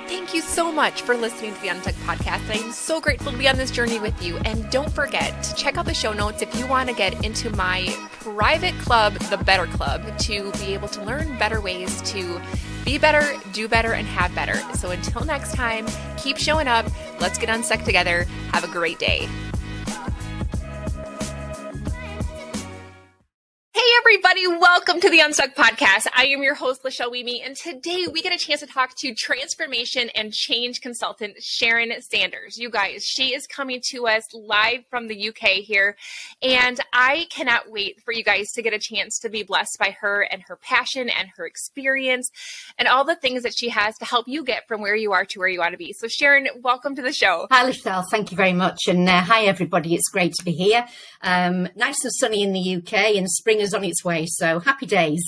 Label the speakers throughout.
Speaker 1: Thank you so much for listening to the Unstuck Podcast. I am so grateful to be on this journey with you. And don't forget to check out the show notes if you want to get into my private club, the Better Club, to be able to learn better ways to be better, do better, and have better. So until next time, keep showing up. Let's get unstuck together. Have a great day. Hey everybody, welcome to the Unstuck Podcast. I am your host, Lachelle Weemy, and today we get a chance to talk to transformation and change consultant Sharon Sanders. You guys, she is coming to us live from the UK here, and I cannot wait for you guys to get a chance to be blessed by her and her passion and her experience and all the things that she has to help you get from where you are to where you want to be. So Sharon, welcome to the show.
Speaker 2: Hi Lachelle, thank you very much, and hi everybody, it's great to be here. Nice and sunny in the UK, and spring is on its way, so happy days.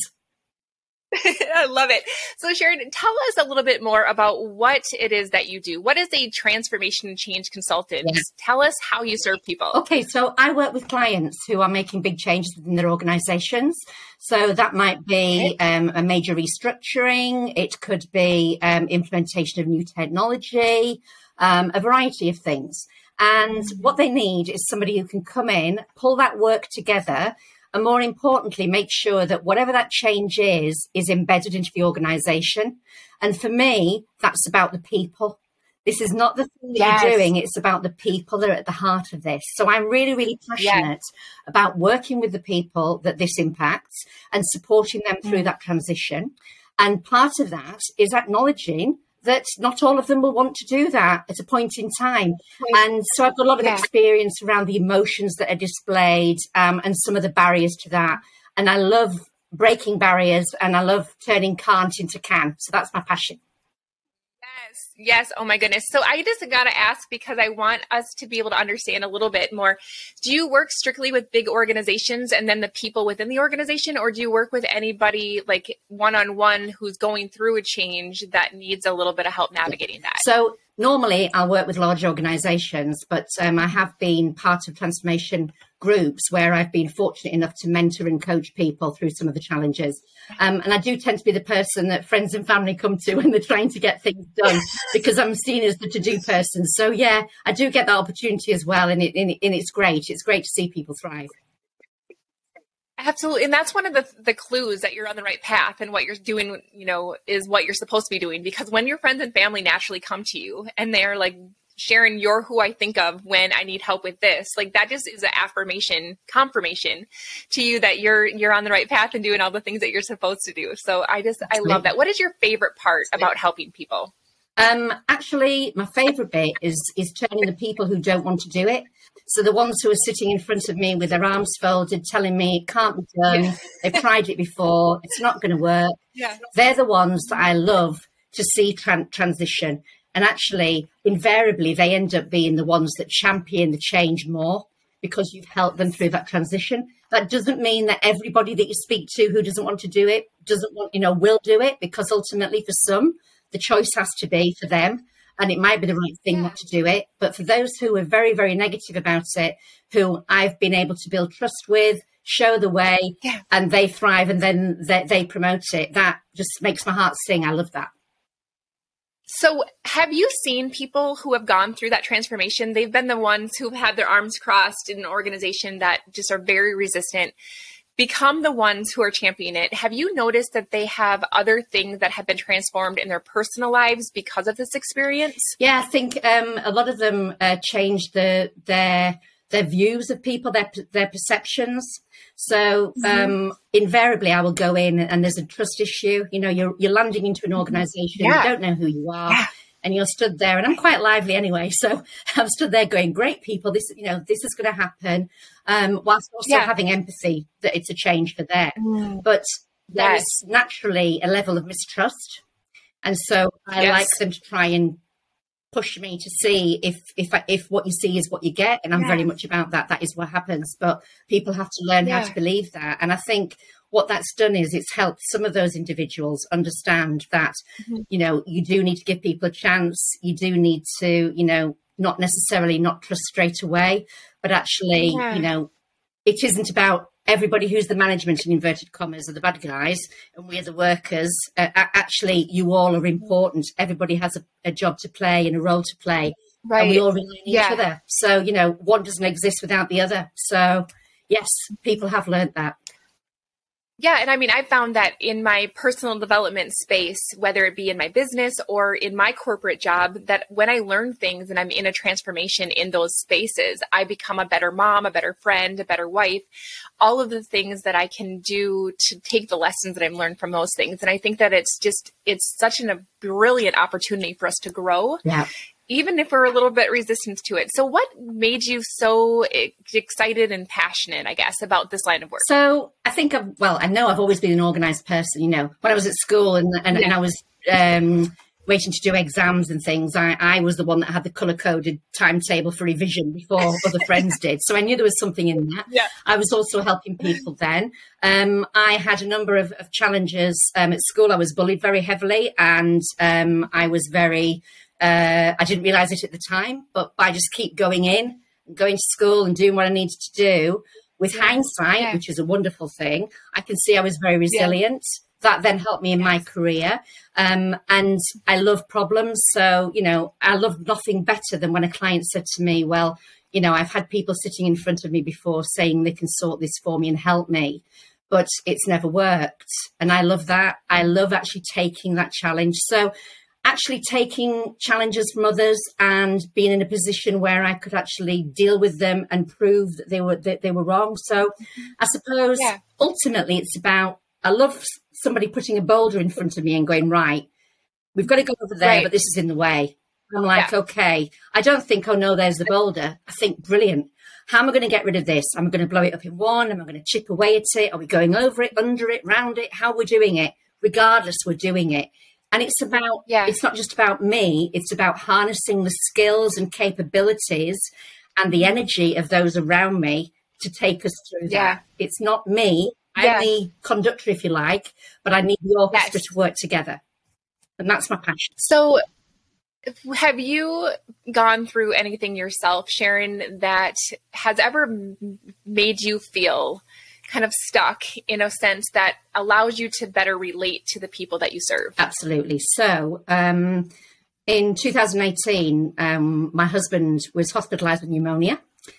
Speaker 1: I love it. So Sharon, tell us a little bit more about what it is that you do. What is a transformation and change consultant? Yeah. Tell us how you serve people.
Speaker 2: Okay, so I work with clients who are making big changes within their organizations. So that might be a major restructuring. It could be implementation of new technology, a variety of things. And what they need is somebody who can come in, pull that work together, and more importantly, make sure that whatever that change is embedded into the organization. And for me, that's about the people. This is not the thing that you're doing. It's about the people that are at the heart of this. So I'm really, really passionate about working with the people that this impacts and supporting them through that transition. And part of that is acknowledging that not all of them will want to do that at a point in time. And so I've got a lot of experience around the emotions that are displayed and some of the barriers to that. And I love breaking barriers, and I love turning can't into can. So that's my passion.
Speaker 1: Yes. Oh my goodness. So I just got to ask, because I want us to be able to understand a little bit more. Do you work strictly with big organizations and then the people within the organization, or do you work with anybody like one-on-one who's going through a change that needs a little bit of help navigating that?
Speaker 2: So normally I work with large organizations, but I have been part of transformation groups where I've been fortunate enough to mentor and coach people through some of the challenges. And I do tend to be the person that friends and family come to when they're trying to get things done, because I'm seen as the to-do person. So yeah, I do get that opportunity as well. And it's great. It's great to see people thrive.
Speaker 1: Absolutely. And that's one of the clues that you're on the right path, and what you're doing, is what you're supposed to be doing. Because when your friends and family naturally come to you and they're like, Sharon, you're who I think of when I need help with this. Like, that just is an confirmation to you that you're on the right path and doing all the things that you're supposed to do. So I love that. What is your favorite part about helping people?
Speaker 2: Actually, my favorite bit is turning the people who don't want to do it. So the ones who are sitting in front of me with their arms folded, telling me it can't be done. They've tried it before. It's not going to work. Yeah. They're the ones that I love to see transition. And actually, invariably, they end up being the ones that champion the change more, because you've helped them through that transition. That doesn't mean that everybody that you speak to who doesn't want to do it, will do it, because ultimately for some, the choice has to be for them. And it might be the right thing not to do it. But for those who are very, very negative about it, who I've been able to build trust with, show the way, and they thrive, and then they promote it, that just makes my heart sing. I love that.
Speaker 1: So have you seen people who have gone through that transformation? They've been the ones who've had their arms crossed in an organization that just are very resistant, become the ones who are championing it. Have you noticed that they have other things that have been transformed in their personal lives because of this experience?
Speaker 2: Yeah, I think a lot of them changed their views of people, their perceptions. So invariably, I will go in, and there's a trust issue. You're landing into an organization, you don't know who you are, and you're stood there. And I'm quite lively anyway, so I'm stood there going, "Great people, this is going to happen," whilst also having empathy that it's a change for them. But there is naturally a level of mistrust, and so I like them to try and push me to see if what you see is what you get. And I'm very much about that. That is what happens. But people have to learn how to believe that. And I think what that's done is it's helped some of those individuals understand that, you do need to give people a chance. You do need to, not necessarily not trust straight away, but actually, it isn't about everybody who's the management in inverted commas are the bad guys and we're the workers. Actually, you all are important. Everybody has a job to play and a role to play.
Speaker 1: Right.
Speaker 2: And we all rely on each other. So, one doesn't exist without the other. So, yes, people have learned that.
Speaker 1: Yeah. And I mean, I found that in my personal development space, whether it be in my business or in my corporate job, that when I learn things and I'm in a transformation in those spaces, I become a better mom, a better friend, a better wife, all of the things that I can do to take the lessons that I've learned from those things. And I think that it's such a brilliant opportunity for us to grow.
Speaker 2: Yeah.
Speaker 1: Even if we're a little bit resistant to it. So what made you so excited and passionate, I guess, about this line of work?
Speaker 2: So I think, I know I've always been an organized person. When I was at school and I was waiting to do exams and things, I was the one that had the color-coded timetable for revision before other friends did. So I knew there was something in that.
Speaker 1: Yeah.
Speaker 2: I was also helping people then. I had a number of challenges. At school, I was bullied very heavily, and I was very... I didn't realize it at the time, but I just keep going to school and doing what I needed to do. With hindsight, which is a wonderful thing, I can see I was very resilient. That then helped me in my career. And I love problems. So, I love nothing better than when a client said to me, well, I've had people sitting in front of me before saying they can sort this for me and help me, but it's never worked. And I love that. I love actually taking that challenge. So actually taking challenges from others and being in a position where I could actually deal with them and prove that they were wrong. So I suppose ultimately it's about, I love somebody putting a boulder in front of me and going, right, we've got to go over there, but this is in the way. I'm like, okay, I don't think, oh no, there's the boulder. I think, brilliant. How am I going to get rid of this? Am I going to blow it up in one? Am I going to chip away at it? Are we going over it, under it, round it? How are we doing it? Regardless, we're doing it. And it's about, it's not just about me, it's about harnessing the skills and capabilities and the energy of those around me to take us through that. It's not me, I'm the conductor, if you like, but I need the orchestra to work together. And that's my passion.
Speaker 1: So have you gone through anything yourself, Sharon, that has ever made you feel kind of stuck in a sense that allows you to better relate to the people that you serve?
Speaker 2: Absolutely. So in 2018, my husband was hospitalized with pneumonia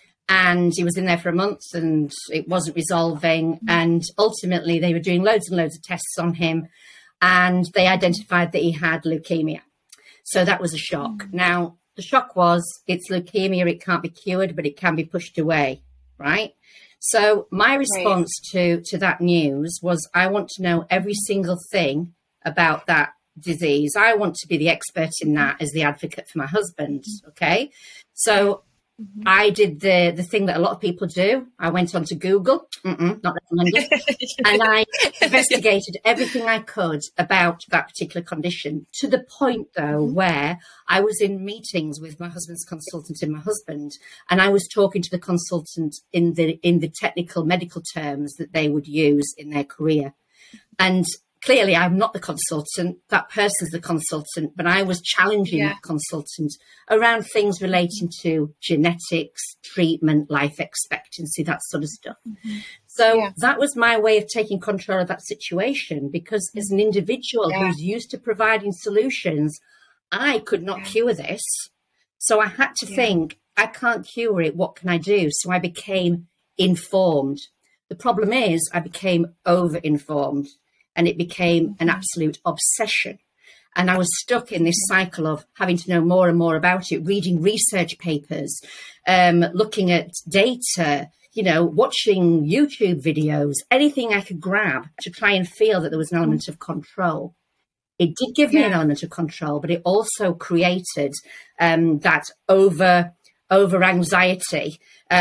Speaker 2: and he was in there for a month and it wasn't resolving. And ultimately they were doing loads and loads of tests on him and they identified that he had leukemia. So that was a shock. Now, the shock was it's leukemia, it can't be cured, but it can be pushed away, right? So my response to that news was, I want to know every single thing about that disease. I want to be the expert in that as the advocate for my husband. Okay. So I did the thing that a lot of people do. I went onto Google, not recommended, and I investigated everything I could about that particular condition, to the point, though, where I was in meetings with my husband's consultant and my husband, and I was talking to the consultant in the technical medical terms that they would use in their career. And clearly, I'm not the consultant. That person's the consultant, but I was challenging that consultant around things relating to genetics, treatment, life expectancy, that sort of stuff. So that was my way of taking control of that situation, because as an individual who's used to providing solutions, I could not cure this. So I had to think, I can't cure it. What can I do? So I became informed. The problem is I became over-informed. And it became an absolute obsession. And I was stuck in this cycle of having to know more and more about it, reading research papers, looking at data, watching YouTube videos, anything I could grab to try and feel that there was an element of control. It did give me an element of control, but it also created that over anxiety,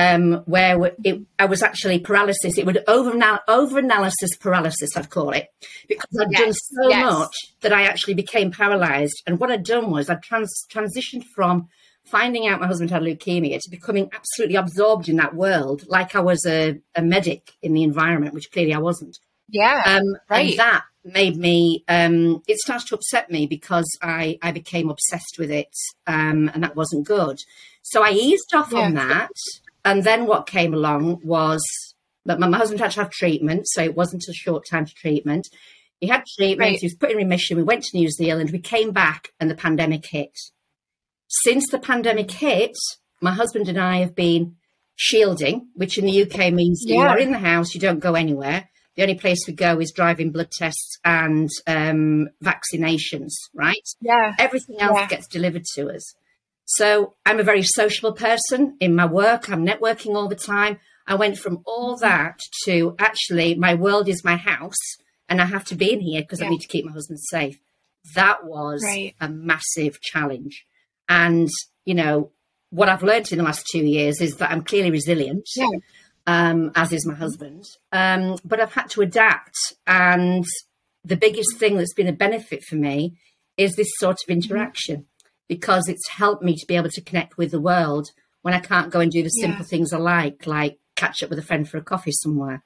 Speaker 2: where I was actually paralysis. It would over-analysis paralysis, I'd call it, because I'd done so much that I actually became paralyzed. And what I'd done was I'd transitioned from finding out my husband had leukemia to becoming absolutely absorbed in that world, like I was a medic in the environment, which clearly I wasn't. And that made me, it started to upset me because I became obsessed with it, and that wasn't good. So I eased off on that. And then what came along was But my husband had to have treatment, so it wasn't a short time to treatment. He had treatment, He was put in remission. We went to New Zealand, we came back, and the pandemic hit. Since the pandemic hit, my husband and I have been shielding, which in the UK means you are in the house, you don't go anywhere. The only place we go is driving blood tests and vaccinations, right?
Speaker 1: Yeah.
Speaker 2: Everything else gets delivered to us. So I'm a very sociable person in my work. I'm networking all the time. I went from all that to actually my world is my house and I have to be in here because I need to keep my husband safe. That was a massive challenge. And, you know, what I've learned in the last 2 years is that I'm clearly resilient, as is my husband. But I've had to adapt. And the biggest thing that's been a benefit for me is this sort of interaction, because it's helped me to be able to connect with the world when I can't go and do the simple things I like catch up with a friend for a coffee somewhere.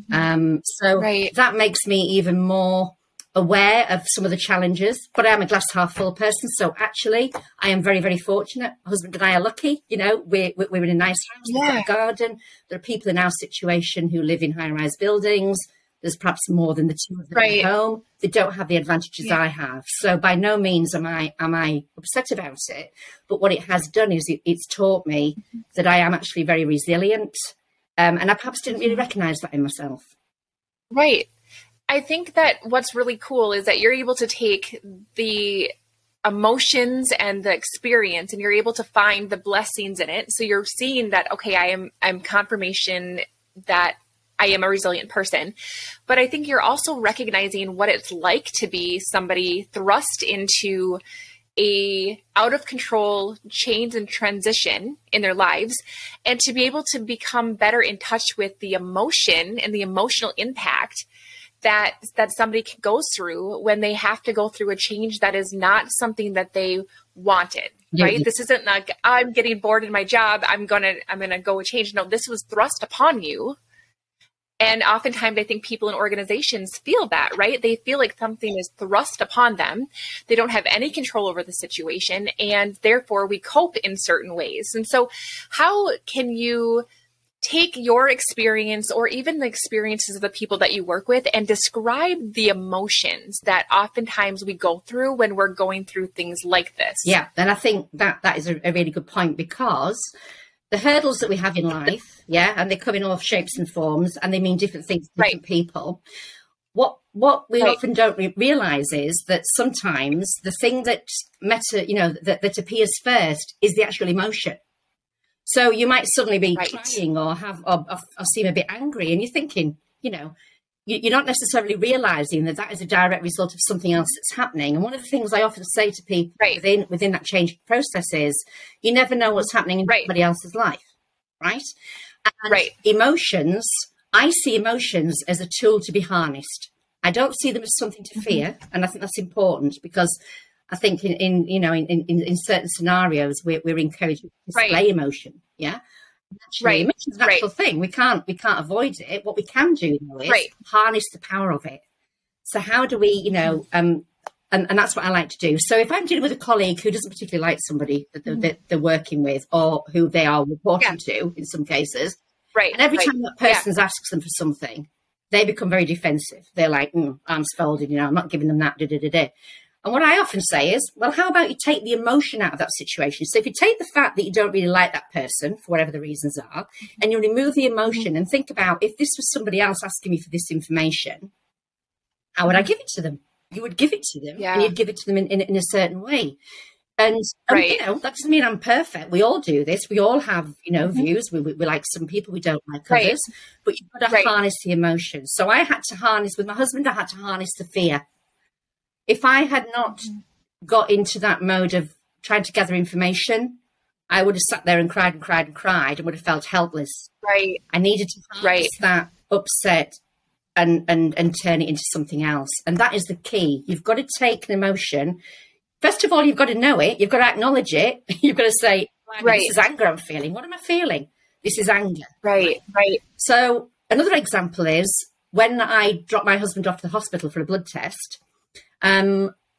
Speaker 2: So that makes me even more aware of some of the challenges, but I am a glass half full person. So actually I am very, very fortunate. My husband and I are lucky, you know, we're in a nice house, we've got a garden. There are people in our situation who live in high-rise buildings. There's perhaps more than the two of them at home. They don't have the advantages I have. So by no means am I upset about it. But what it has done is it's taught me that I am actually very resilient. And I perhaps didn't really recognize that in myself.
Speaker 1: Right. I think that what's really cool is that you're able to take the emotions and the experience and you're able to find the blessings in it. So you're seeing that, okay, I'm confirmation that I am a resilient person. But I think you're also recognizing what it's like to be somebody thrust into a out of control change and transition in their lives, and to be able to become better in touch with the emotion and the emotional impact that somebody goes through when they have to go through a change that is not something that they wanted, right? This isn't like, I'm getting bored in my job, I'm gonna go change. No, this was thrust upon you. And oftentimes I think people in organizations feel that, right? They feel like something is thrust upon them. They don't have any control over the situation, and therefore we cope in certain ways. And so how can you take your experience or even the experiences of the people that you work with and describe the emotions that oftentimes we go through when we're going through things like this?
Speaker 2: Yeah, and I think that is a really good point, because the hurdles that we have in life, and they come in all shapes and forms, and they mean different things to different people. What we often don't realize is that sometimes the thing that that appears first is the actual emotion. So you might suddenly be crying or seem a bit angry, and you're thinking, you know, you're not necessarily realizing that is a direct result of something else that's happening. And one of the things I often say to people within that change process is, you never know what's happening in somebody else's life, right? And emotions, I see emotions as a tool to be harnessed. I don't see them as something to fear, and I think that's important, because I think in certain scenarios we're encouraged to display emotion, Actually, emotion's a natural thing. We can't avoid it. What we can do, though, is harness the power of it. So how do we, and that's what I like to do. So if I'm dealing with a colleague who doesn't particularly like somebody that they're working with, or who they are reporting to in some cases, and every time that person asks them for something, they become very defensive. They're like, arms folded, I'm not giving them that, And what I often say is, well, how about you take the emotion out of that situation? So if you take the fact that you don't really like that person, for whatever the reasons are, and you remove the emotion and think about, if this was somebody else asking me for this information, how would I give it to them? You would give it to them, and you'd give it to them in a certain way. And that doesn't mean I'm perfect. We all do this. We all have, views. We like some people, we don't like others. But you've got to harness the emotion. So I had to harness, with my husband, I had to harness the fear. If I had not got into that mode of trying to gather information, I would have sat there and cried and cried and cried and would have felt helpless.
Speaker 1: Right.
Speaker 2: I needed to harness that upset and turn it into something else. And that is the key. You've got to take an emotion. First of all, you've got to know it. You've got to acknowledge it. You've got to say, this is anger I'm feeling. What am I feeling? This is anger.
Speaker 1: Right.
Speaker 2: So another example is when I dropped my husband off to the hospital for a blood test, I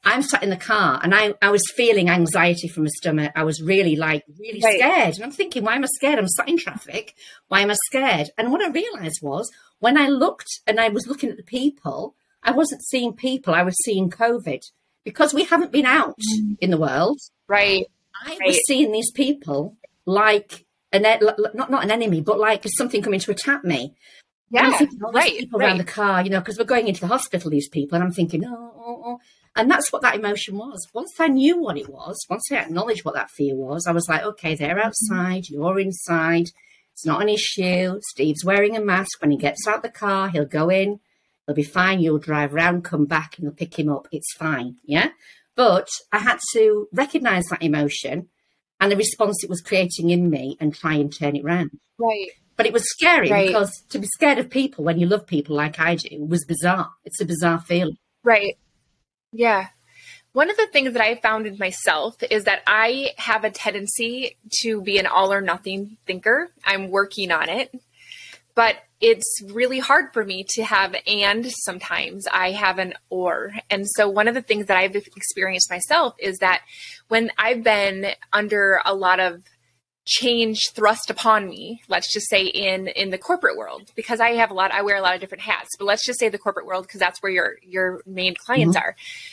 Speaker 2: I'm sat in the car and I was feeling anxiety from my stomach. I was really scared. And I'm thinking, why am I scared? I'm sat in traffic. Why am I scared? And what I realized was when I looked and I was looking at the people, I wasn't seeing people. I was seeing COVID because we haven't been out in the world.
Speaker 1: Right.
Speaker 2: I was seeing these people like not an enemy, but like something coming to attack me.
Speaker 1: Yeah.
Speaker 2: And I'm thinking, there's people around the car, because we're going into the hospital, these people. And I'm thinking, oh. And that's what that emotion was. Once I knew what it was, once I acknowledged what that fear was, I was like, okay, they're outside, you're inside. It's not an issue. Steve's wearing a mask. When he gets out the car, he'll go in. He'll be fine. You'll drive around, come back, and you'll pick him up. It's fine. Yeah. But I had to recognize that emotion and the response it was creating in me and try and turn it around.
Speaker 1: Right.
Speaker 2: But it was scary because to be scared of people when you love people like I do was bizarre. It's a bizarre feeling.
Speaker 1: Right. Yeah. One of the things that I found in myself is that I have a tendency to be an all or nothing thinker. I'm working on it, but it's really hard for me to have and sometimes I have an or. And so one of the things that I've experienced myself is that when I've been under a lot of change thrust upon me, let's just say in the corporate world, because I wear a lot of different hats, but let's just say the corporate world, because that's where your main clients are.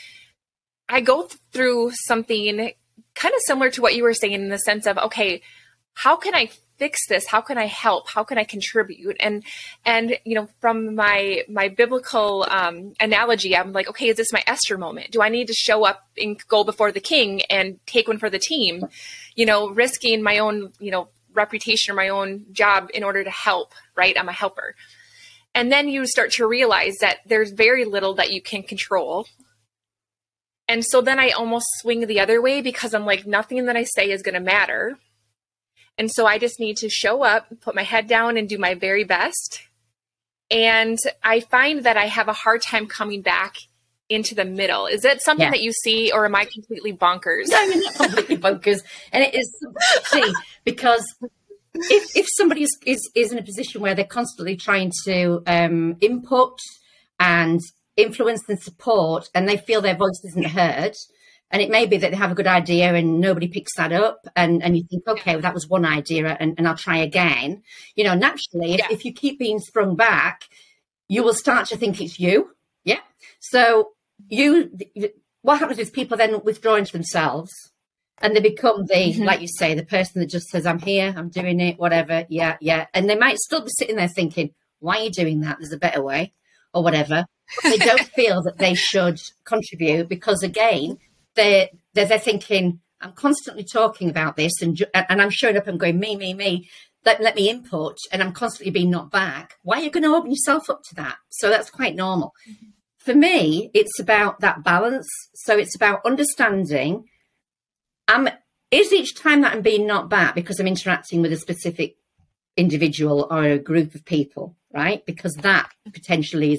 Speaker 1: I go through something kind of similar to what you were saying in the sense of, okay, how can I fix this? How can I help? How can I contribute? And from my biblical analogy, I'm like, okay, is this my Esther moment? Do I need to show up and go before the king and take one for the team? Risking my own, reputation or my own job in order to help, right? I'm a helper. And then you start to realize that there's very little that you can control. And so then I almost swing the other way because I'm like, nothing that I say is going to matter. And so I just need to show up, put my head down and do my very best. And I find that I have a hard time coming back into the middle. Is that something that you see, or am I completely bonkers?
Speaker 2: No, you're not completely bonkers. And it is see, because if somebody is in a position where they're constantly trying to input and influence and support, and they feel their voice isn't heard, and it may be that they have a good idea and nobody picks that up, and you think, okay, well, that was one idea and I'll try again. Naturally, if you keep being sprung back, you will start to think it's you. Yeah. So what happens is people then withdraw into themselves and they become like you say, the person that just says, I'm here, I'm doing it, whatever. Yeah. Yeah. And they might still be sitting there thinking, why are you doing that? There's a better way or whatever. But they don't feel that they should contribute because, again, they're thinking, I'm constantly talking about this and I'm showing up and going, me, let me input, and I'm constantly being knocked back. Why are you going to open yourself up to that? So that's quite normal. For me, it's about that balance. So it's about understanding, is each time that I'm being knocked back because I'm interacting with a specific individual or a group of people, right? Because that potentially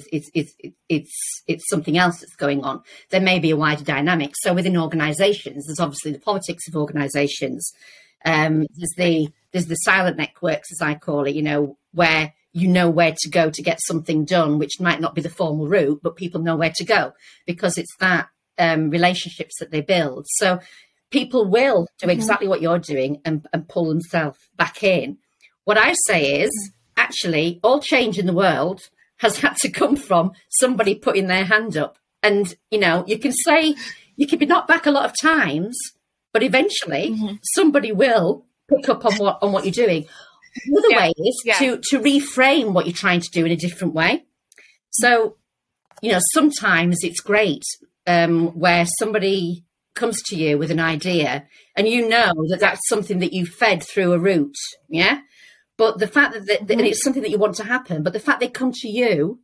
Speaker 2: it's something else that's going on. There may be a wider dynamic. So within organisations, there's obviously the politics of organisations. There's the silent networks, as I call it, where you know where to go to get something done, which might not be the formal route, but people know where to go because it's that relationships that they build. So people will do exactly what you're doing and pull themselves back in. What I say is, actually, all change in the world has had to come from somebody putting their hand up. And, you can say, you can be knocked back a lot of times, but eventually somebody will pick up on what you're doing. The other way is to reframe what you're trying to do in a different way. So, sometimes it's great where somebody comes to you with an idea and that's something that you fed through a route, yeah? But the fact that it's something that you want to happen, but the fact they come to you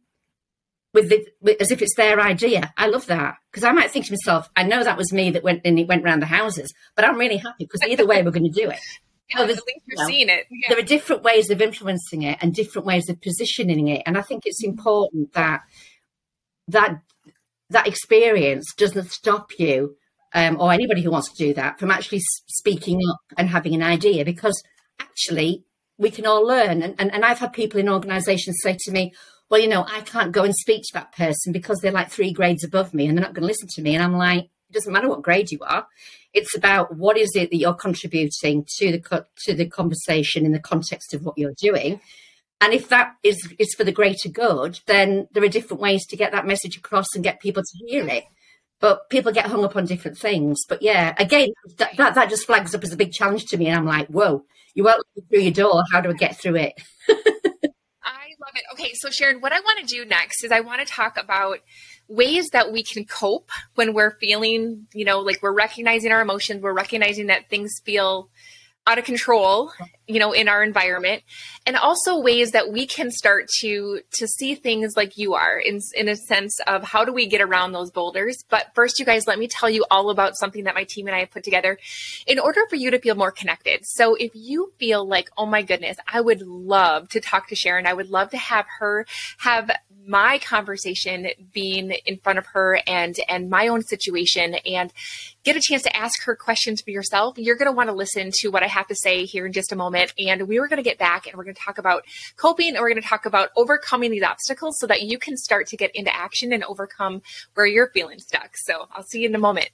Speaker 2: as if it's their idea, I love that. Because I might think to myself, I know that was me that went around the houses, but I'm really happy because either way we're going to do it.
Speaker 1: At least you're seeing it. Yeah.
Speaker 2: There are different ways of influencing it and different ways of positioning it. And I think it's important that experience doesn't stop you or anybody who wants to do that from actually speaking up and having an idea, because actually we can all learn. And I've had people in organisations say to me, well, I can't go and speak to that person because they're like 3 grades above me and they're not going to listen to me. And I'm like, It doesn't matter what grade you are. It's about what is it that you're contributing to the conversation in the context of what you're doing. And if that is for the greater good, then there are different ways to get that message across and get people to hear it. But people get hung up on different things. But yeah, again, that just flags up as a big challenge to me. And I'm like, whoa, you won't let me through your door. How do I get through it?
Speaker 1: I love it. Okay, so Sharon, what I want to do next is I want to talk about ways that we can cope when we're feeling, like we're recognizing our emotions, we're recognizing that things feel out of control, in our environment, and also ways that we can start to see things like you are in a sense of how do we get around those boulders. But first, you guys, let me tell you all about something that my team and I have put together in order for you to feel more connected. So if you feel like, oh my goodness, I would love to talk to Sharon, I would love to have her have my conversation being in front of her and my own situation and get a chance to ask her questions for yourself, you're going to want to listen to what I have to say here in just a moment. And we were going to get back and we're going to talk about coping and we're going to talk about overcoming these obstacles so that you can start to get into action and overcome where you're feeling stuck. So I'll see you in a moment.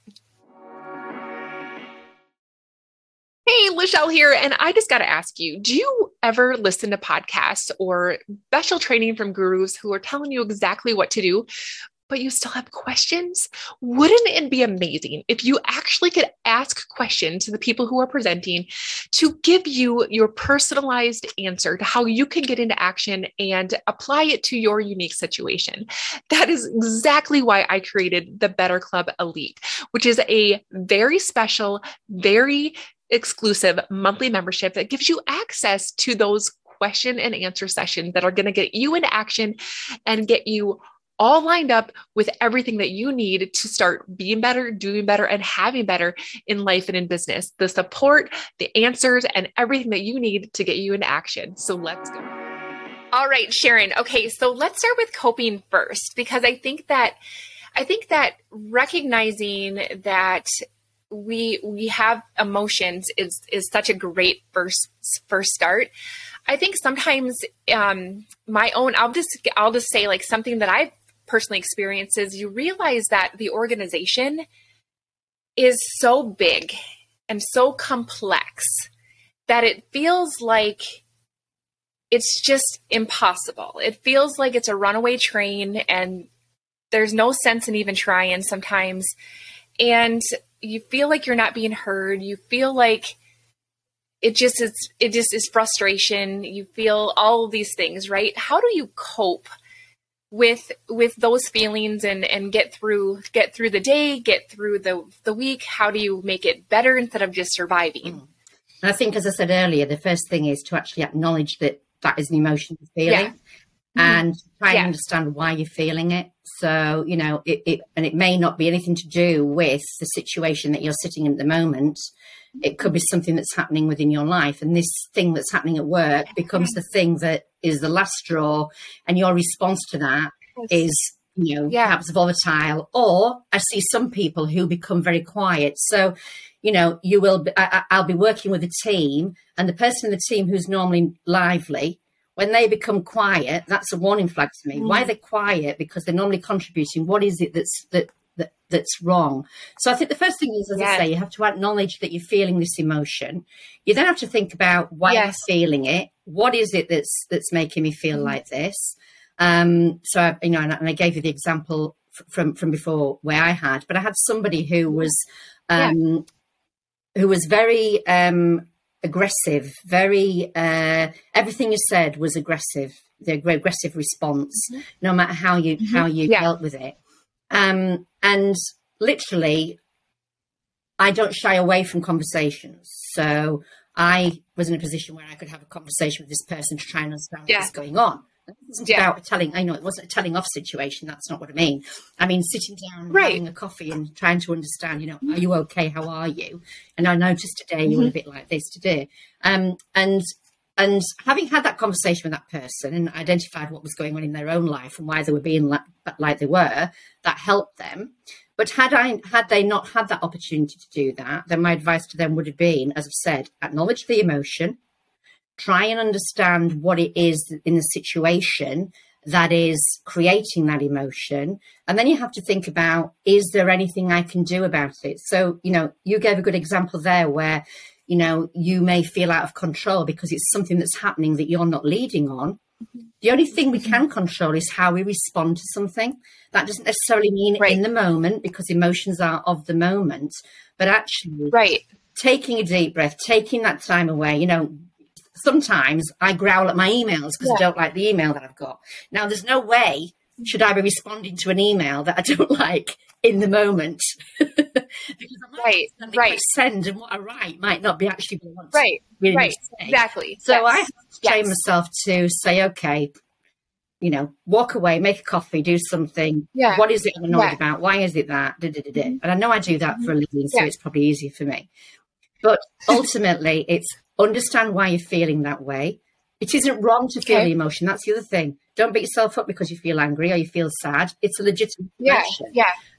Speaker 1: Hey, Lachelle here. And I just got to ask you, do you ever listen to podcasts or special training from gurus who are telling you exactly what to do, but you still have questions? Wouldn't it be amazing if you actually could ask questions to the people who are presenting to give you your personalized answer to how you can get into action and apply it to your unique situation? That is exactly why I created the Better Club Elite, which is a very special, very exclusive monthly membership that gives you access to those question and answer sessions that are going to get you into action and get you all lined up with everything that you need to start being better, doing better, and having better in life and in business. The support, the answers, and everything that you need to get you into action. So let's go. All right, Sharon. Okay, so let's start with coping first, because I think that recognizing that we have emotions is such a great first start. I think sometimes I'll just say like something that I've personally experienced is you realize that the organization is so big and so complex that it feels like it's just impossible. It feels like it's a runaway train and there's no sense in even trying sometimes. And you feel like you're not being heard. You feel like it just is frustration. You feel all of these things, right? How do you cope with those feelings and get through the day, get through the week? How do you make it better instead of just surviving?
Speaker 2: And I think, as I said earlier, the first thing is to actually acknowledge that is an emotion you're feeling. And try and understand why you're feeling it. So, it may not be anything to do with the situation that you're sitting in at the moment. It could be something that's happening within your life. And this thing that's happening at work becomes the thing that is the last straw. And your response to that is, perhaps volatile. Or I see some people who become very quiet. So, I'll be working with a team, and the person in the team who's normally lively, when they become quiet, that's a warning flag to me. Why are they quiet? Because they're normally contributing. What is it that's wrong? So I think the first thing is, as I say, you have to acknowledge that you're feeling this emotion. You then have to think about why you're feeling it. What is it that's making me feel like this? And I gave you the example from before where I had somebody who was very aggressive, very everything you said was aggressive, the aggressive response, no matter how you dealt with it. And literally, I don't shy away from conversations. So I was in a position where I could have a conversation with this person to try and understand what's going on. It wasn't about telling, it wasn't a telling off situation. That's not what I mean. I mean, sitting down, having a coffee and trying to understand, are you okay? How are you? And I noticed today you were a bit like this today. And having had that conversation with that person and identified what was going on in their own life and why they were being like they were, that helped them. But had they not had that opportunity to do that, then my advice to them would have been, as I've said, acknowledge the emotion, try and understand what it is in the situation that is creating that emotion. And then you have to think about, is there anything I can do about it? So, you gave a good example there where, you may feel out of control because it's something that's happening that you're not leading on. The only thing we can control is how we respond to something. That doesn't necessarily mean in the moment, because emotions are of the moment, but actually taking a deep breath, taking that time away. Sometimes I growl at my emails because I don't like the email that I've got. Now, there's no way should I be responding to an email that I don't like in the moment. Because I might send, and what I write might not be actually what I want to really say.
Speaker 1: Exactly.
Speaker 2: So I have to train myself to say, okay, walk away, make a coffee, do something. Yeah. What is it I'm annoyed about? Why is it that? And I know I do that for a living, so it's probably easier for me. But ultimately, it's understand why you're feeling that way. It isn't wrong to feel the emotion. That's the other thing. Don't beat yourself up because you feel angry or you feel sad. It's a legitimate emotion.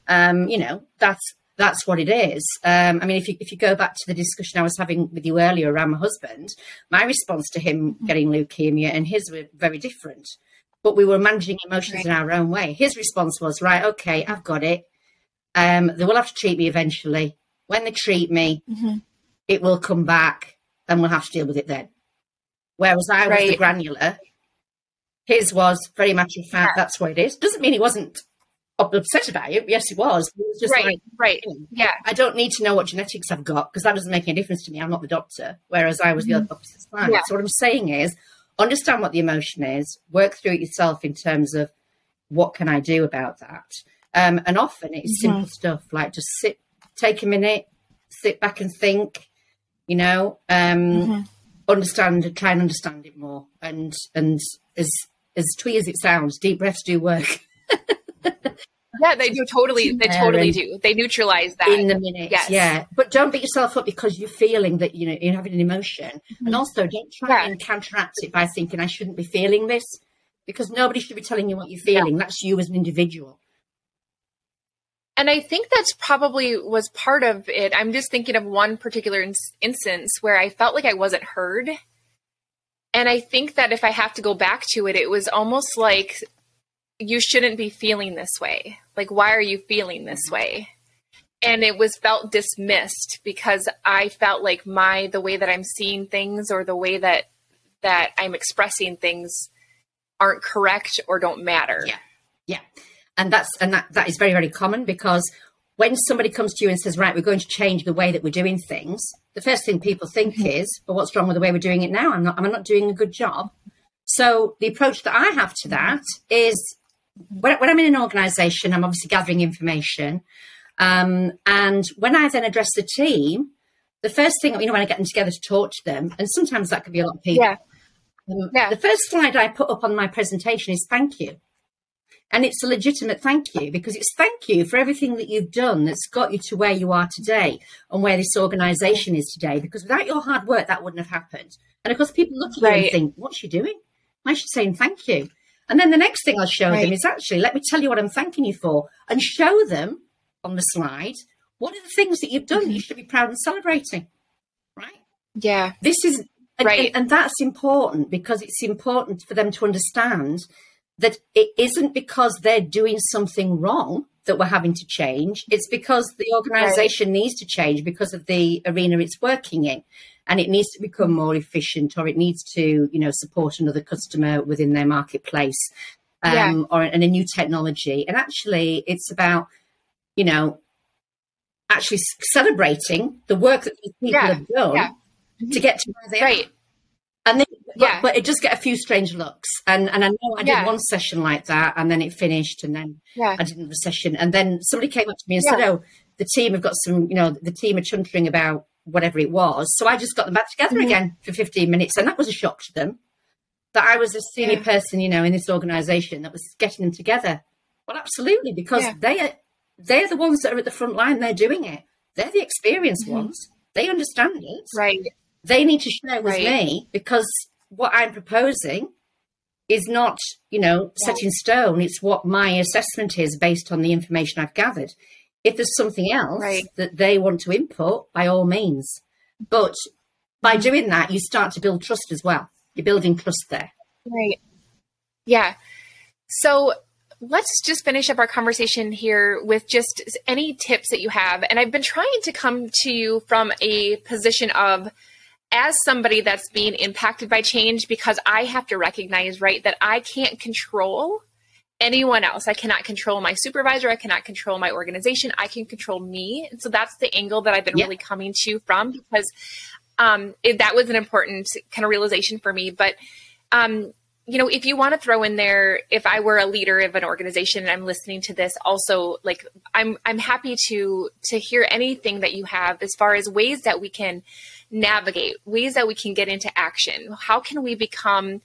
Speaker 2: That's what it is. If you go back to the discussion I was having with you earlier around my husband, my response to him getting leukemia and his were very different. But we were managing emotions in our own way. His response was, right, okay, I've got it. They will have to treat me eventually. When they treat me, it will come back and we'll have to deal with it then. Whereas I was the granular. His was very matter of fact, that's what it is. Doesn't mean he wasn't upset about it. Yes, he was. He was just I don't need to know what genetics I've got because that doesn't make any difference to me. I'm not the doctor. Whereas I was the opposite side. So what I'm saying is, understand what the emotion is, work through it yourself in terms of what can I do about that. And often it's simple stuff like just take a minute, sit back and think, understand, try and understand it more. And as twee as it sounds, deep breaths do work.
Speaker 1: Yeah, they do totally. They totally do. They neutralize that
Speaker 2: in the minute. Yes. Yeah, but don't beat yourself up because you're feeling that you're having an emotion, and also don't try and counteract it by thinking I shouldn't be feeling this, because nobody should be telling you what you're feeling. That's you as an individual.
Speaker 1: And I think that's probably was part of it. I'm just thinking of one particular instance where I felt like I wasn't heard, and I think that if I have to go back to it, it was almost like, you shouldn't be feeling this way. Like, why are you feeling this way? And it was felt dismissed because I felt like the way that I'm seeing things or the way that I'm expressing things aren't correct or don't matter.
Speaker 2: Yeah. And that is very, very common, because when somebody comes to you and says, right, we're going to change the way that we're doing things, the first thing people think is, well, what's wrong with the way we're doing it now? I'm not doing a good job. So the approach that I have to that is, when I'm in an organisation, I'm obviously gathering information. And when I then address the team, the first thing, when I get them together to talk to them, and sometimes that could be a lot of people. The first slide I put up on my presentation is thank you. And it's a legitimate thank you, because it's thank you for everything that you've done that's got you to where you are today and where this organisation is today. Because without your hard work, that wouldn't have happened. And of course, people look at you and think, what's she doing? Why is she saying thank you? And then the next thing I'll show them is actually, let me tell you what I'm thanking you for, and show them on the slide, what are the things that you've done that you should be proud and celebrating, right?
Speaker 1: Yeah.
Speaker 2: This is, and that's important, because it's important for them to understand that it isn't because they're doing something wrong that we're having to change. It's because the organisation needs to change because of the arena it's working in. And it needs to become more efficient, or it needs to, support another customer within their marketplace, or a new technology. And actually, it's about, actually celebrating the work that these people have done to get to where they are. And then, but it just get a few strange looks. And I know I did one session like that, and then it finished, and then I did another session, and then somebody came up to me and said, "Oh, the team have got some, the team are chuntering about whatever it was." So I just got them back together again for 15 minutes. And that was a shock to them, that I was a senior person, in this organisation that was getting them together. Well, absolutely, because they're the ones that are at the front line. They're doing it. They're the experienced ones. They understand it.
Speaker 1: Right.
Speaker 2: They need to share with me, because what I'm proposing is not, set in stone. It's what my assessment is based on the information I've gathered. If there's something else that they want to input, by all means. But by doing that, you start to build trust as well. You're building trust there.
Speaker 1: Right. Yeah. So let's just finish up our conversation here with just any tips that you have. And I've been trying to come to you from a position of, as somebody that's being impacted by change, because I have to recognize, right, that I can't control anyone else. I cannot control my supervisor. I cannot control my organization. I can control me. And so that's the angle that I've been really coming to from, because that was an important kind of realization for me. But, if you want to throw in there, if I were a leader of an organization and I'm listening to this also, like I'm happy to hear anything that you have as far as ways that we can navigate, ways that we can get into action. How can we become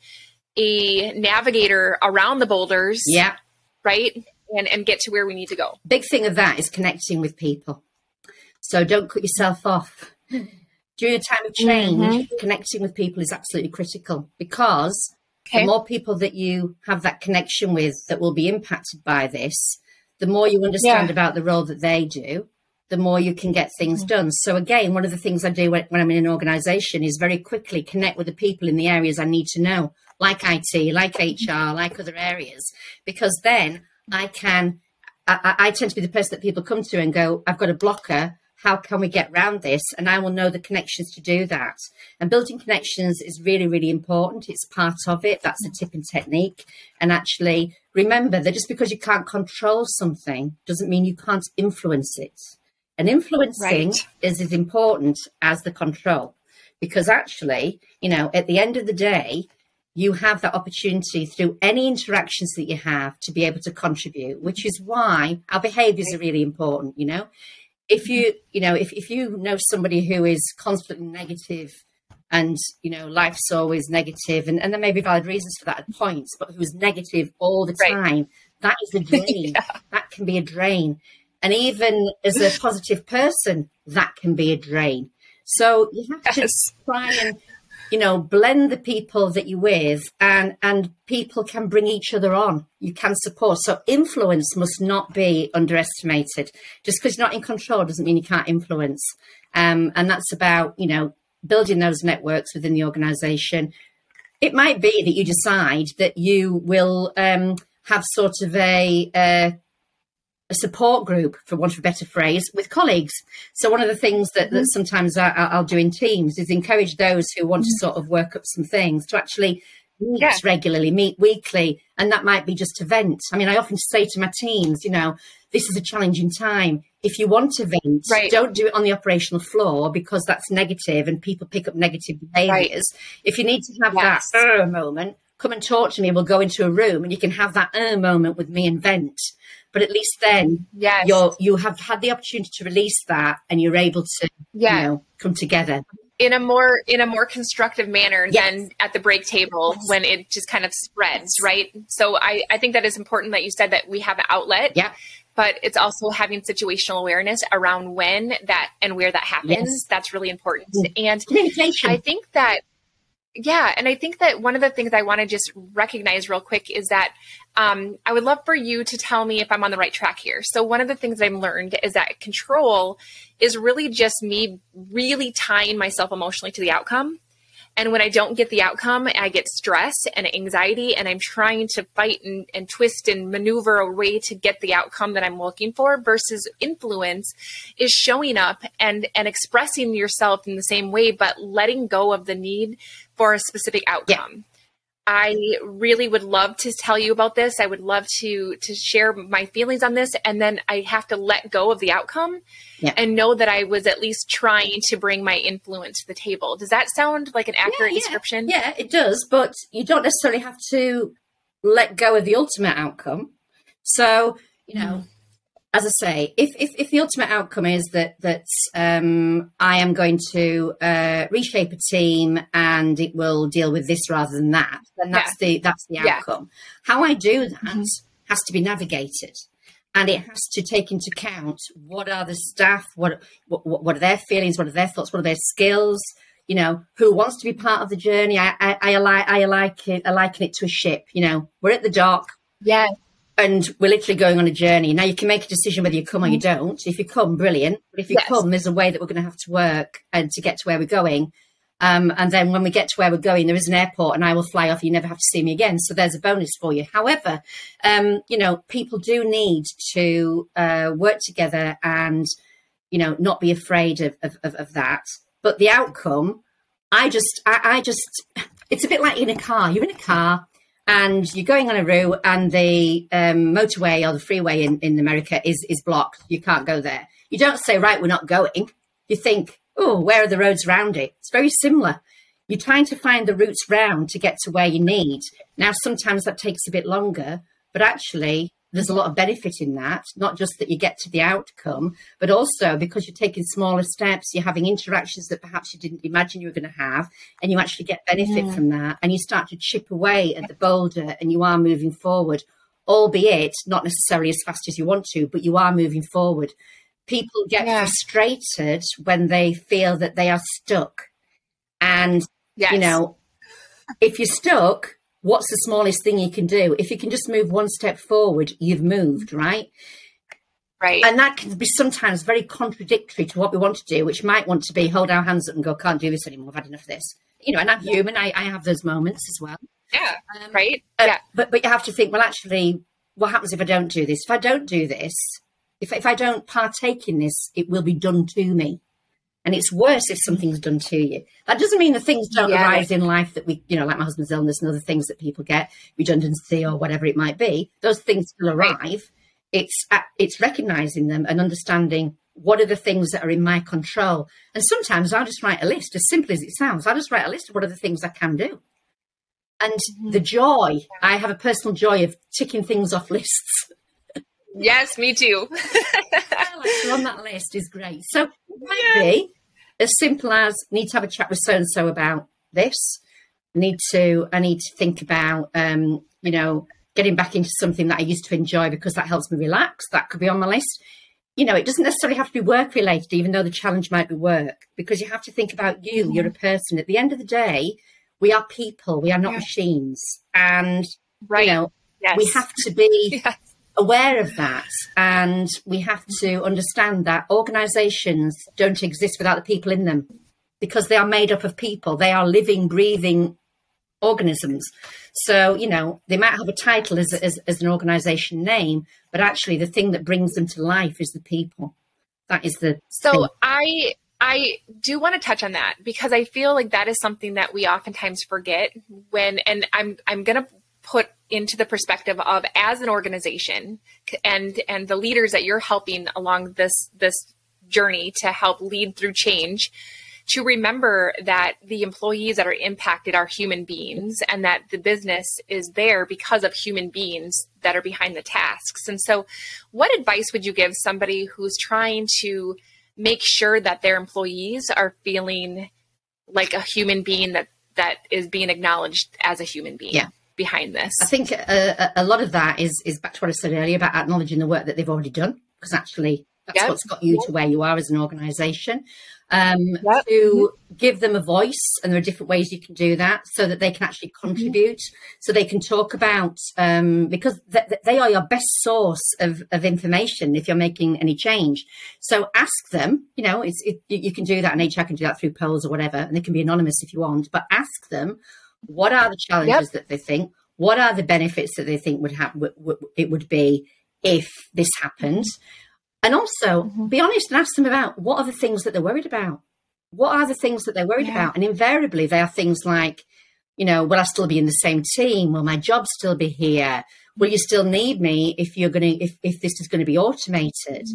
Speaker 1: a navigator around the boulders?
Speaker 2: Yeah.
Speaker 1: Right. And get to where we need to go.
Speaker 2: Big thing of that is connecting with people. So don't cut yourself off. During a time of change, connecting with people is absolutely critical, because the more people that you have that connection with that will be impacted by this, the more you understand about the role that they do, the more you can get things done. So again, one of the things I do when I'm in an organization is very quickly connect with the people in the areas I need to know, like IT, like HR, like other areas, because then I tend to be the person that people come to and go, I've got a blocker. How can we get around this? And I will know the connections to do that. And building connections is really, really important. It's part of it. That's a tip and technique. And actually remember that just because you can't control something doesn't mean you can't influence it. And influencing is as important as the control, because actually, at the end of the day, you have that opportunity through any interactions that you have to be able to contribute, which is why our behaviors are really important. If you know somebody who is constantly negative and, life's always negative, and there may be valid reasons for that at points, but who's negative all the time, that is a drain. That can be a drain. And even as a positive person, that can be a drain. So you have to try and, blend the people that you're with, and people can bring each other on. You can support. So influence must not be underestimated. Just because you're not in control doesn't mean you can't influence. And that's about, building those networks within the organization. It might be that you decide that you will have sort of a support group, for want of a better phrase, with colleagues. So one of the things that sometimes I'll do in teams is encourage those who want to sort of work up some things to actually meet regularly, meet weekly, and that might be just to vent. I mean, I often say to my teams, this is a challenging time. If you want to vent, don't do it on the operational floor, because that's negative and people pick up negative behaviours. If you need to have that moment, come and talk to me. We'll go into a room and you can have that moment with me and vent. But at least then you have had the opportunity to release that, and you're able to, come together
Speaker 1: in a more constructive manner than at the break table when it just kind of spreads, right? So I think that is important that you said that we have an outlet, but it's also having situational awareness around when that and where that happens. That's really important. And
Speaker 2: communication.
Speaker 1: I think that and I think that one of the things I want to just recognize real quick is that I would love for you to tell me if I'm on the right track here. So one of the things I've learned is that control is really just me really tying myself emotionally to the outcome. And when I don't get the outcome, I get stress and anxiety, and I'm trying to fight and twist and maneuver a way to get the outcome that I'm looking for, versus influence is showing up and expressing yourself in the same way, but letting go of the need for a specific outcome. I really would love to tell you about this. I would love to share my feelings on this. And then I have to let go of the outcome and know that I was at least trying to bring my influence to the table. Does that sound like an accurate description?
Speaker 2: Yeah, it does. But you don't necessarily have to let go of the ultimate outcome. So, as I say, if the ultimate outcome is that I am going to reshape a team and it will deal with this rather than that, then that's the outcome. How I do that has to be navigated, and it has to take into account what are the staff, what are their feelings, what are their thoughts, what are their skills. Who wants to be part of the journey. I liken it to a ship. We're at the dock.
Speaker 1: Yeah.
Speaker 2: And we're literally going on a journey. Now, you can make a decision whether you come or you don't. If you come, brilliant. But if you come, there's a way that we're going to have to work and to get to where we're going. And then when we get to where we're going, there is an airport and I will fly off. You never have to see me again. So there's a bonus for you. However, people do need to work together and, not be afraid of that. But the outcome, I just, it's a bit like in a car. You're in a car and you're going on a route and the motorway or the freeway in America is blocked. You can't go there. You don't say, right, we're not going. You think, oh, where are the roads around it? It's very similar. You're trying to find the routes round to get to where you need. Now, sometimes that takes a bit longer, but actually there's a lot of benefit in that, not just that you get to the outcome, but also because you're taking smaller steps, you're having interactions that perhaps you didn't imagine you were going to have, and you actually get benefit from that, and you start to chip away at the boulder and you are moving forward, albeit not necessarily as fast as you want to, but you are moving forward. People get frustrated when they feel that they are stuck. And, if you're stuck, what's the smallest thing you can do? If you can just move one step forward, you've moved, right?
Speaker 1: Right.
Speaker 2: And that can be sometimes very contradictory to what we want to do, which might want to be hold our hands up and go, can't do this anymore. I've had enough of this. And I'm human. I have those moments as well.
Speaker 1: Yeah. Right.
Speaker 2: But you have to think, well, actually, what happens if I don't do this? If I don't do this, if I don't partake in this, it will be done to me. And it's worse if something's done to you. That doesn't mean that things don't arise in life that we, like my husband's illness and other things that people get, redundancy or whatever it might be. Those things still arrive. Right. It's recognizing them and understanding what are the things that are in my control. And sometimes I'll just write a list, as simple as it sounds. I'll just write a list of what are the things I can do. And the joy, I have a personal joy of ticking things off lists.
Speaker 1: Yes, me too.
Speaker 2: On that list is great. So it might be as simple as need to have a chat with so-and-so about this. I need to think about, getting back into something that I used to enjoy because that helps me relax. That could be on my list. It doesn't necessarily have to be work related, even though the challenge might be work, because you have to think about you. You're a person. At the end of the day, we are people. We are not machines. And, we have to be aware of that, and we have to understand that organizations don't exist without the people in them, because they are made up of people. They are living, breathing organisms. So, they might have a title as an organization name, but actually the thing that brings them to life is the people. That is the thing.
Speaker 1: I do want to touch on that, because I feel like that is something that we oftentimes forget and I'm going to put into the perspective of, as an organization and the leaders that you're helping along this journey to help lead through change, to remember that the employees that are impacted are human beings, and that the business is there because of human beings that are behind the tasks. And so what advice would you give somebody who's trying to make sure that their employees are feeling like a human being that is being acknowledged as a human being? Behind this?
Speaker 2: I think a lot of that is back to what I said earlier about acknowledging the work that they've already done, because actually that's what's got you to where you are as an organisation. To give them a voice, and there are different ways you can do that so that they can actually contribute, so they can talk about, because they are your best source of information if you're making any change. So ask them, you can do that, and HR can do that through polls or whatever, and they can be anonymous if you want, but ask them, what are the challenges that they think? What are the benefits that they think it would be if this happened? And also be honest and ask them about what are the things that they're worried about. What are the things that they're worried about? And invariably they are things like, will I still be in the same team? Will my job still be here? Will you still need me if if this is going to be automated?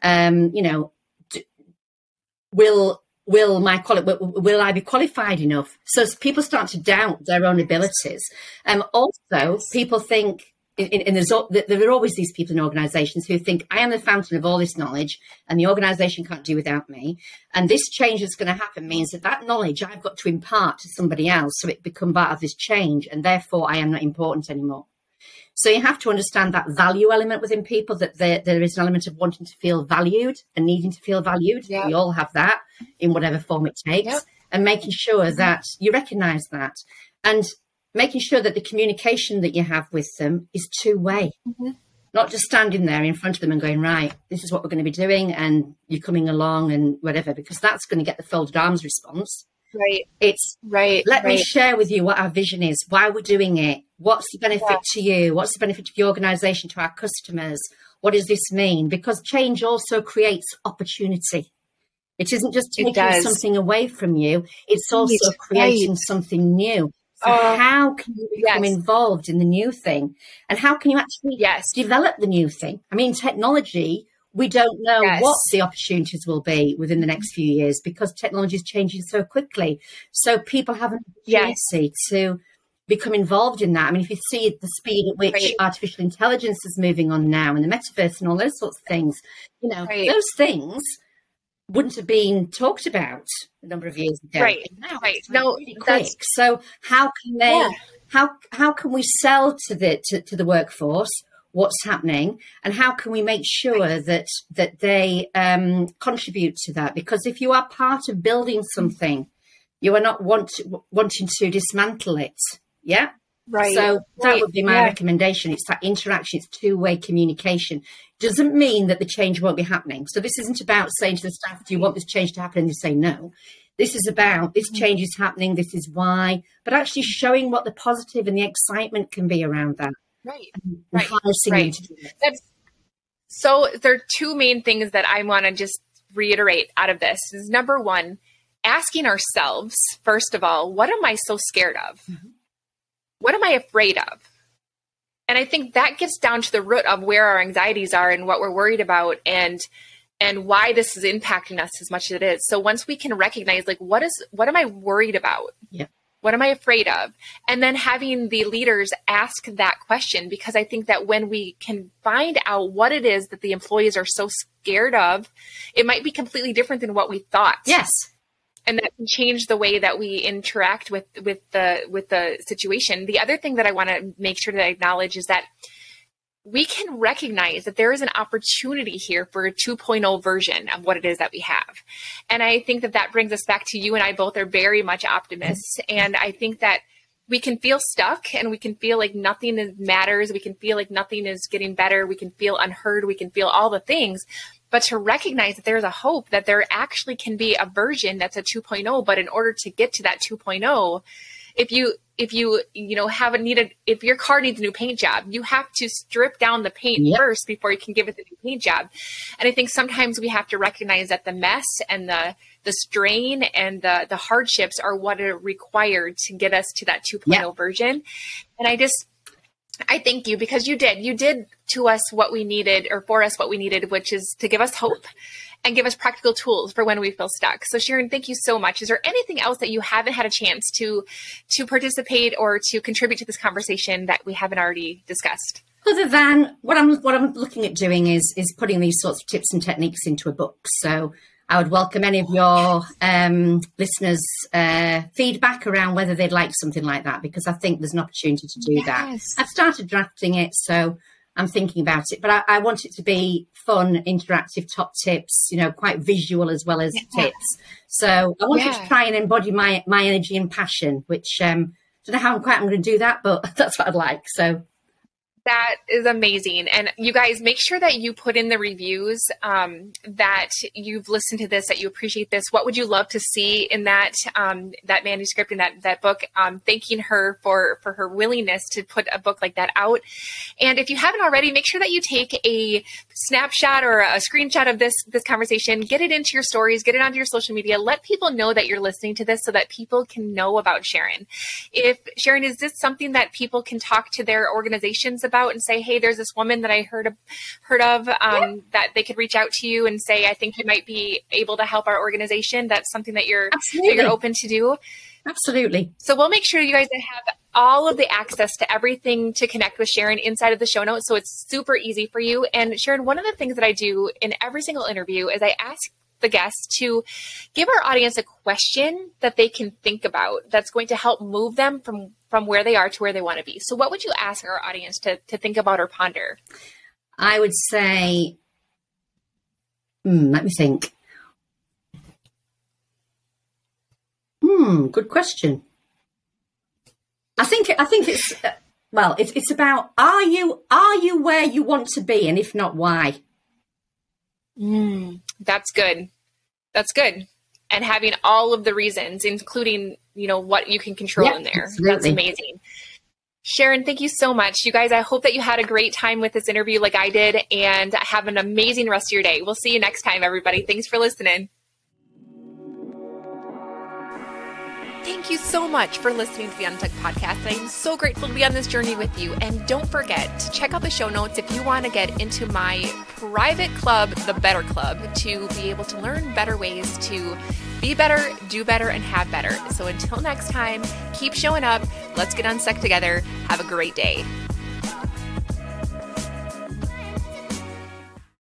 Speaker 2: Will I be qualified enough? So people start to doubt their own abilities. Also, people think, there are always these people in organisations who think, I am the fountain of all this knowledge and the organisation can't do without me. And this change that's going to happen means that knowledge I've got to impart to somebody else so it become part of this change, and therefore I am not important anymore. So you have to understand that value element within people, that there is an element of wanting to feel valued and needing to feel valued. Yep. We all have that in whatever form it takes, and making sure that you recognise that, and making sure that the communication that you have with them is two-way, not just standing there in front of them and going, right, this is what we're going to be doing and you're coming along and whatever, because that's going to get the folded arms response.
Speaker 1: Right.
Speaker 2: It's
Speaker 1: right.
Speaker 2: Let me share with you what our vision is, why we're doing it, what's the benefit to you, what's the benefit to the organization, to our customers, what does this mean? Because change also creates opportunity. It isn't just taking something away from you, it's also creating something new. So how can you become involved in the new thing? And how can you actually develop the new thing? I mean, technology, we don't know what the opportunities will be within the next few years because technology is changing so quickly. So people have an opportunity to become involved in that. I mean, if you see the speed at which artificial intelligence is moving on now and the metaverse and all those sorts of things, you know, those things wouldn't have been talked about a number of years ago.
Speaker 1: No,
Speaker 2: really quick. So how can they? How can we sell to the workforce what's happening, and how can we make sure that they contribute to that? Because if you are part of building something, you are not wanting to dismantle it. Yeah.
Speaker 1: Right.
Speaker 2: So that would be my recommendation. It's that interaction, it's two-way communication. Doesn't mean that the change won't be happening. So this isn't about saying to the staff, do you want this change to happen? And they say no. This is about this change is happening, this is why, but actually showing what the positive and the excitement can be around that.
Speaker 1: Right.
Speaker 2: Right.
Speaker 1: So there are two main things that I want to just reiterate out of this. Is number one, asking ourselves, first of all, what am I so scared of? Mm-hmm. What am I afraid of? And I think that gets down to the root of where our anxieties are and what we're worried about and why this is impacting us as much as it is. So once we can recognize, like, what am I worried about?
Speaker 2: Yeah.
Speaker 1: What am I afraid of? And then having the leaders ask that question, because I think that when we can find out what it is that the employees are so scared of, it might be completely different than what we thought.
Speaker 2: Yes.
Speaker 1: And that can change the way that we interact with the situation. The other thing that I want to make sure to acknowledge is that we can recognize that there is an opportunity here for a 2.0 version of what it is that we have. And I think that brings us back to you and I both are very much optimists. And I think that we can feel stuck and we can feel like nothing matters. We can feel like nothing is getting better. We can feel unheard. We can feel all the things. But to recognize that there's a hope that there actually can be a version that's a 2.0, but in order to get to that 2.0, if your car needs a new paint job, you have to strip down the paint first before you can give it the new paint job. And I think sometimes we have to recognize that the mess and the strain and the hardships are what are required to get us to that 2.0 version. And I thank you because you did to us what we needed, or for us what we needed, which is to give us hope and give us practical tools for when we feel stuck. So Sharon, thank you so much. Is there anything else that you haven't had a chance to participate or to contribute to this conversation that we haven't already discussed?
Speaker 2: Other than what I'm looking at doing is putting these sorts of tips and techniques into a book. So I would welcome any of your listeners' feedback around whether they'd like something like that, because I think there's an opportunity to do that. I've started drafting it, so I'm thinking about it, but I want it to be fun, interactive, top tips, quite visual as well as tips. So I want it to try and embody my energy and passion, which I don't know how I'm going to do that, but that's what I'd like. So
Speaker 1: that is amazing. And you guys, make sure that you put in the reviews that you've listened to this, that you appreciate this. What would you love to see in that that manuscript, in that book? Thanking her for her willingness to put a book like that out. And if you haven't already, make sure that you take a snapshot or a screenshot of this conversation, get it into your stories, get it onto your social media, let people know that you're listening to this so that people can know about Sharon. Sharon, is this something that people can talk to their organizations about and say, hey, there's this woman that I heard of that they could reach out to you and say, I think you might be able to help our organization? That's something that you're open to do?
Speaker 2: Absolutely.
Speaker 1: So we'll make sure you guys have all of the access to everything to connect with Sharon inside of the show notes. So it's super easy for you. And Sharon, one of the things that I do in every single interview is I ask the guests to give our audience a question that they can think about that's going to help move them from where they are to where they want to be. So what would you ask our audience to think about or ponder?
Speaker 2: I would say, let me think. Good question. I think it's it's about, are you where you want to be, and if not, why?
Speaker 1: That's good. and having all of the reasons, including, what you can control in there.
Speaker 2: Absolutely.
Speaker 1: That's amazing. Sharon, thank you so much. You guys, I hope that you had a great time with this interview like I did, and have an amazing rest of your day. We'll see you next time, everybody. Thanks for listening. Thank you so much for listening to the Unstuck Podcast. I am so grateful to be on this journey with you. And don't forget to check out the show notes if you want to get into my private club, the Better Club, to be able to learn better ways to be better, do better, and have better. So until next time, keep showing up. Let's get unstuck together. Have a great day.